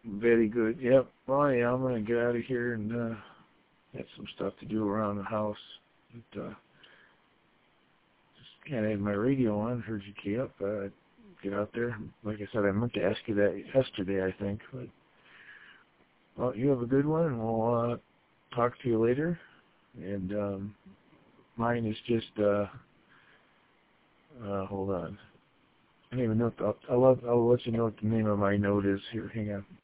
Very good. Yep. Well, yeah, I'm gonna get out of here and have some stuff to do around the house. But, just kind of had my radio on. Heard you key up. Get out there. Like I said, I meant to ask you that yesterday, I think. But well, you have a good one, and we'll talk to you later. And mine is just hold on. I don't even know. I'll let you know what the name of my note is. Here, hang on.